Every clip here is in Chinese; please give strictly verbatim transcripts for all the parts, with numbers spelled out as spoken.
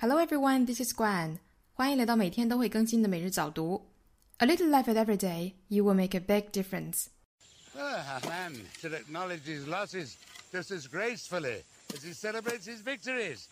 Hello everyone, this is Guan. 欢迎来到每天都会更新的每日早读。A little effort every day, you will make a big difference. Ah, a man should acknowledge his losses just as gracefully as he celebrates his victories.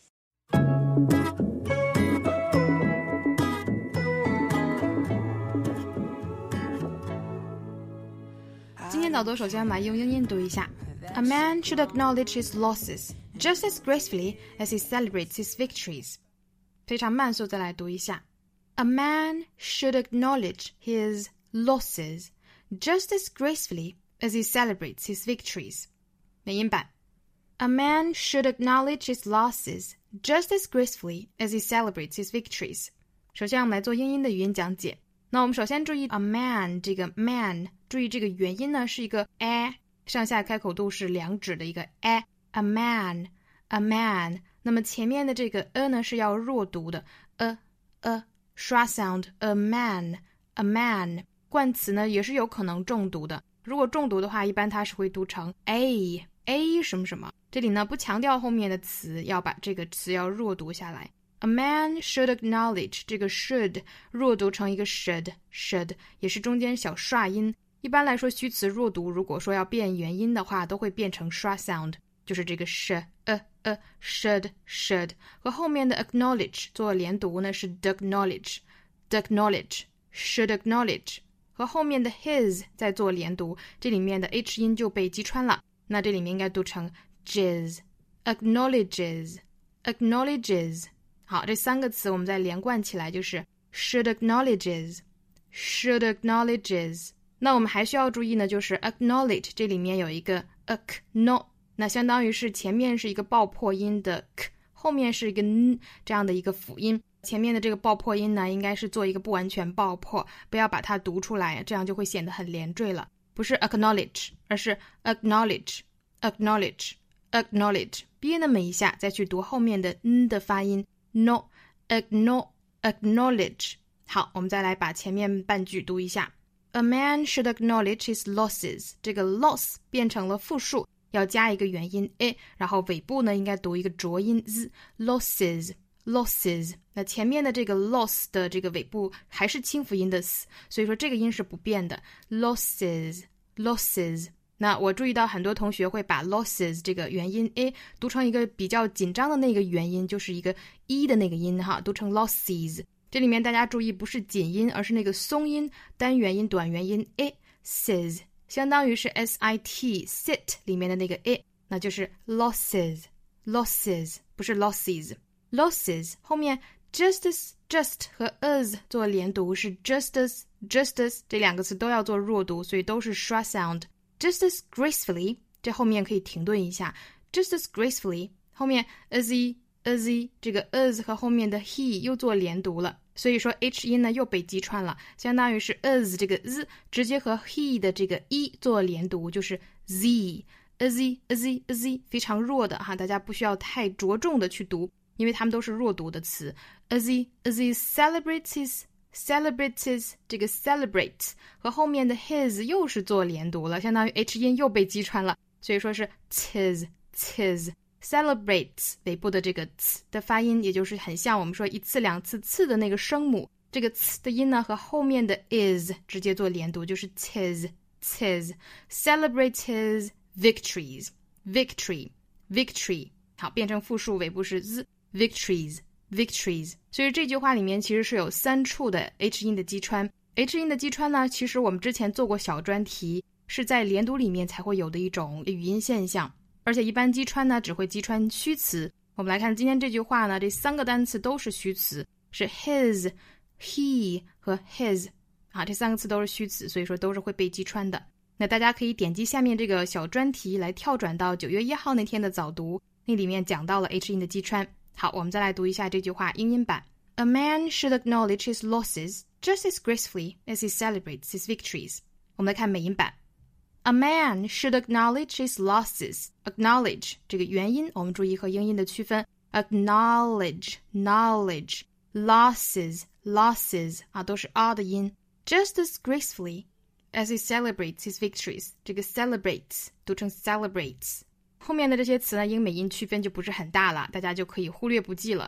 今天早读首先把用英音读一下。A man should acknowledge his losses just as gracefully as he celebrates his victories. 非常慢速再来读一下。A man should acknowledge his losses just as gracefully as he celebrates his victories. 美音版。A man should acknowledge his losses just as gracefully as he celebrates his victories. 首先我们来做英音的语音讲解。那我们首先注意 a man 这个 man， 注意这个元音呢是一个 a， 上下开口度是两指的一个 a， a man a man。 那么前面的这个 a 呢是要弱读的 a a 刷 sound a man a man。 冠词呢也是有可能重读的，如果重读的话一般它是会读成 a a 什么什么，这里呢不强调后面的词，要把这个词要弱读下来。A man should acknowledge 这个 should 弱读成一个 should should 也是中间小刷音，一般来说虚词弱读如果说要变元音的话都会变成刷 sound， 就是这个 sh a a should should 和后面的 acknowledge 做连读呢是 acknowledge acknowledge should acknowledge， 和后面的 his 再做连读，这里面的 h 音就被击穿了，那这里面应该读成 jizz acknowledges acknowledges。好，这三个词我们再连贯起来就是 should acknowledges should acknowledges。 那我们还需要注意呢，就是 acknowledge 这里面有一个 acknow， 那相当于是前面是一个爆破音的 k， 后面是一个 n 这样的一个辅音，前面的这个爆破音呢应该是做一个不完全爆破，不要把它读出来，这样就会显得很连缀了，不是 acknowledge 而是 acknowledge acknowledge acknowledge， 憋那么一下再去读后面的 n 的发音No, acknow, acknowledge。 好，我们再来把前面半句读一下。 A man should acknowledge his losses， 这个 loss 变成了复数，要加一个元音 a， 然后尾部呢应该读一个浊音 z， losses losses。 那前面的这个 loss 的这个尾部还是清辅音的 s， 所以说这个音是不变的 losses losses。那我注意到很多同学会把 losses 这个元音 a 读成一个比较紧张的那个元音，就是一个 e 的那个音哈，读成 losses。 这里面大家注意不是紧音，而是那个松音单元音短元音 a says， 相当于是 sit sit 里面的那个 a， 那就是 losses losses 不是 losses losses。 后面 justice just 和 as 做连读是 justice justice， 这两个词都要做弱读，所以都是刷 sound。 Just as gracefully 这后面可以停顿一下， Just as gracefully 后面 as he as he 这个 as 和后面的 he 又做连读了，所以说 h 音呢又被击穿了，相当于是 as 这个 z 直接和 he 的这个 e 做连读，就是 z as he as he as he 非常弱的哈，大家不需要太着重的去读，因为它们都是弱读的词。 as he as he celebrates his celebrates 这个 celebrates 和后面的 his 又是做连读了，相当于 h 音又被击穿了，所以说是 tis tis celebrates 尾部的这个 ts 的发音，也就是很像我们说一次两次次的那个声母，这个 ts 的音呢和后面的 is 直接做连读，就是 tis tis celebrates his victories victory victory 好，变成复数尾部是 z victories victories。 所以这句话里面其实是有三处的 h 音的击穿， h 音的击穿呢其实我们之前做过小专题，是在连读里面才会有的一种语音现象，而且一般击穿呢只会击穿虚词。我们来看今天这句话呢，这三个单词都是虚词，是 his he 和 his 啊，这三个词都是虚词，所以说都是会被击穿的。那大家可以点击下面这个小专题来跳转到九月一号那天的早读，那里面讲到了 h 音的击穿。好，我们再来读一下这句话英音版。 A man should acknowledge his losses just as gracefully as he celebrates his victories。 我们来看美音版。 A man should acknowledge his losses。 acknowledge 这个元音我们注意和英音的区分， acknowledge knowledge losses losses 啊都是 r 的音， just as gracefully as he celebrates his victories， 这个 celebrates 读成 celebrates。后面的这些词呢，英美音区分就不是很大了，大家就可以忽略不计了。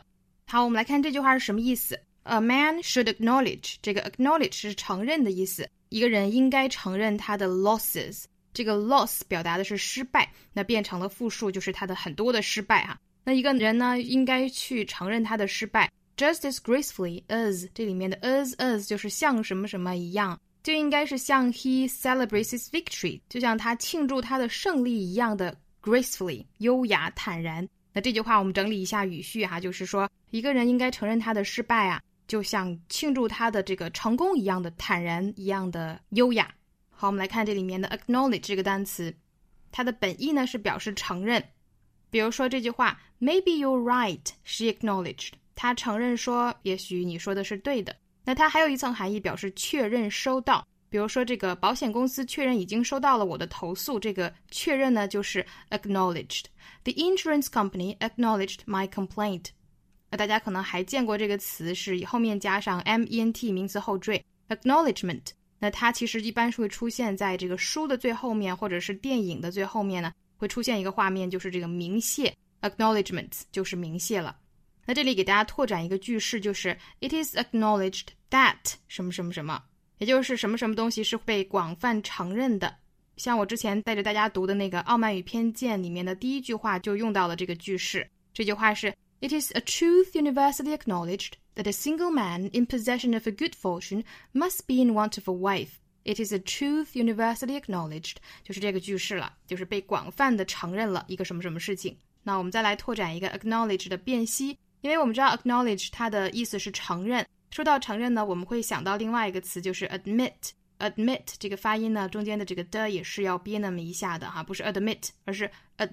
好，我们来看这句话是什么意思。A man should acknowledge， 这个 acknowledge 是承认的意思，一个人应该承认他的 losses， 这个 loss 表达的是失败，那变成了复数，就是他的很多的失败哈。那一个人呢，应该去承认他的失败 just as gracefully as， 这里面的 as as 就是像什么什么一样，就应该是像 he celebrates his victory， 就像他庆祝他的胜利一样的 gracefully， 优雅坦然。那这句话我们整理一下语序哈，就是说一个人应该承认他的失败啊，就像庆祝他的这个成功一样的坦然，一样的优雅。好，我们来看这里面的 acknowledge 这个单词，它的本意呢是表示承认。比如说这句话 Maybe you're right, she acknowledged， 她承认说也许你说的是对的。那它还有一层含义表示确认收到，比如说这个保险公司确认已经收到了我的投诉，这个确认呢就是 acknowledged。The insurance company acknowledged my complaint。大家可能还见过这个词，是后面加上 ment 名词后缀 acknowledgement。那它其实一般是会出现在这个书的最后面，或者是电影的最后面呢，会出现一个画面，就是这个鸣谢 acknowledgements 就是鸣谢了。那这里给大家拓展一个句式，就是 It is acknowledged that 什么什么什么，也就是什么什么东西是被广泛承认的。像我之前带着大家读的那个《傲慢与偏见》里面的第一句话就用到了这个句式。这句话是 It is a truth universally acknowledged that a single man in possession of a good fortune must be in want of a wife. It is a truth universally acknowledged， 就是这个句式了，就是被广泛的承认了一个什么什么事情。那我们再来拓展一个 acknowledge 的辨析，因为我们知道 acknowledge 它的意思是承认。说到承认呢，我们会想到另外一个词，就是 admit。admit 这个发音呢，中间的这个的也是要憋那么一下的哈，不是 admit， 而是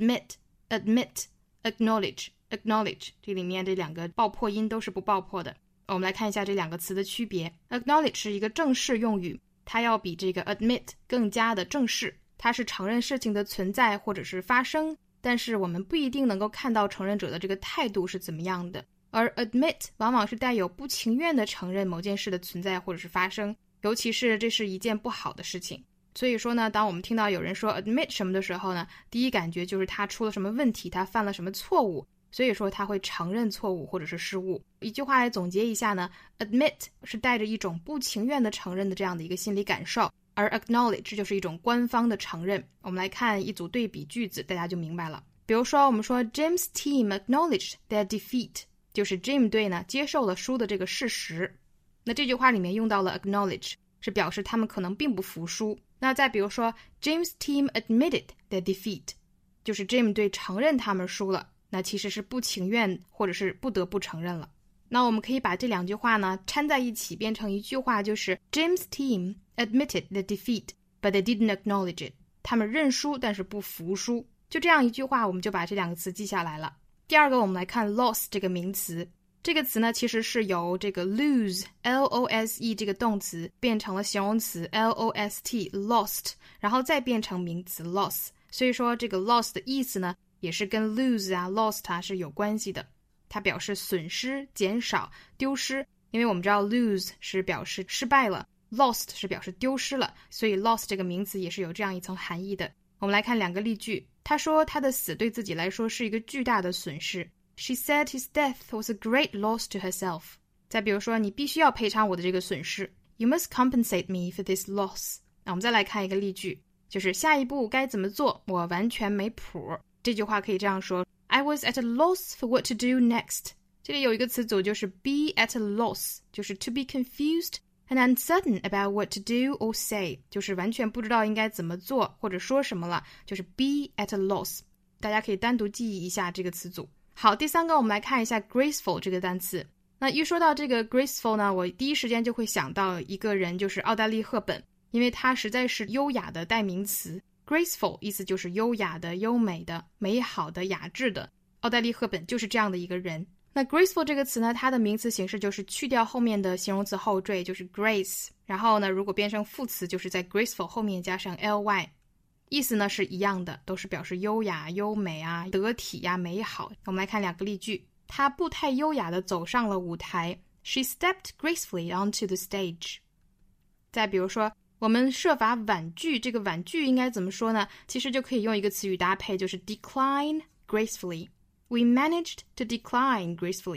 admit。admit，acknowledge，acknowledge 这里面这两个爆破音都是不爆破的。我们来看一下这两个词的区别。acknowledge 是一个正式用语，它要比这个 admit 更加的正式，它是承认事情的存在或者是发生，但是我们不一定能够看到承认者的这个态度是怎么样的。而 admit 往往是带有不情愿的承认某件事的存在或者是发生，尤其是这是一件不好的事情。所以说呢，当我们听到有人说 admit 什么的时候呢，第一感觉就是他出了什么问题，他犯了什么错误，所以说他会承认错误或者是失误。一句话来总结一下呢， admit 是带着一种不情愿的承认的这样的一个心理感受，而 acknowledge 就是一种官方的承认。我们来看一组对比句子，大家就明白了。比如说我们说 Jim's team acknowledged their defeat， 就是 Jim 队呢接受了输的这个事实。那这句话里面用到了 acknowledge， 是表示他们可能并不服输。那再比如说 Jim's team admitted their defeat， 就是 Jim 队承认他们输了，那其实是不情愿或者是不得不承认了。那我们可以把这两句话呢掺在一起变成一句话，就是 Jim's team admitted their defeat but they didn't acknowledge it， 他们认输但是不服输。就这样一句话，我们就把这两个词记下来了。第二个我们来看 loss 这个名词，这个词呢其实是由这个 lose L O S E 这个动词变成了形容词 L O S T lost， 然后再变成名词 loss， 所以说这个 loss 的意思呢也是跟 lose 啊 lost 啊是有关系的，它表示损失减少丢失。因为我们知道 lose 是表示失败了， lost 是表示丢失了，所以 loss 这个名词也是有这样一层含义的。我们来看两个例句。他说他的死对自己来说是一个巨大的损失。She said his death was a great loss to herself。 再比如说，你必须要赔偿我的这个损失。You must compensate me for this loss。 那我们再来看一个例句，就是下一步该怎么做，我完全没谱。这句话可以这样说 I was at a loss for what to do next。 这里有一个词组就是 be at a loss， 就是 to be confused and uncertain about what to do or say， 就是完全不知道应该怎么做或者说什么了，就是 be at a loss。 大家可以单独记忆一下这个词组。好，第三个我们来看一下 graceful 这个单词。那一说到这个 graceful 呢，我第一时间就会想到一个人，就是奥黛丽·赫本，因为她实在是优雅的代名词。graceful 意思就是优雅的、优美的、美好的、雅致的。奥黛丽·赫本就是这样的一个人。那 graceful 这个词呢，它的名词形式就是去掉后面的形容词后缀，就是 grace， 然后呢如果变成副词，就是在 graceful 后面加上 ly， 意思呢是一样的，都是表示优雅、优美啊、得体呀、美好。我们来看两个例句。她步态优雅地走上了舞台。 She stepped gracefully onto the stage。 再比如说，我们设法婉拒，这个婉拒应该怎么说呢？其实就可以用一个词语搭配，就是 decline gracefully。We managed to decline gracefully。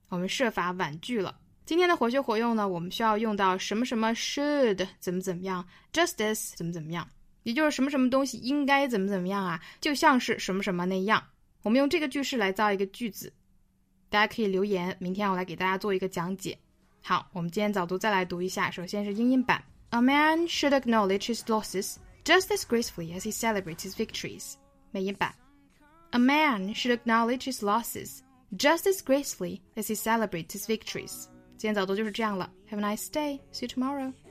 我们设法婉拒了。今天的活学活用呢，我们需要用到什么什么 should 怎么怎么样 just as 怎么怎么样，也就是什么什么东西应该怎么怎么样啊，就像是什么什么那样。我们用这个句式来造一个句子，大家可以留言，明天我来给大家做一个讲解。好，我们今天早读再来读一下。首先是英音版 A man should acknowledge his losses just as gracefully as he celebrates his victories. 美音版 A man should acknowledge his losses just as gracefully as he celebrates his victories. 今天早读就是这样了。Have a nice day. See you tomorrow.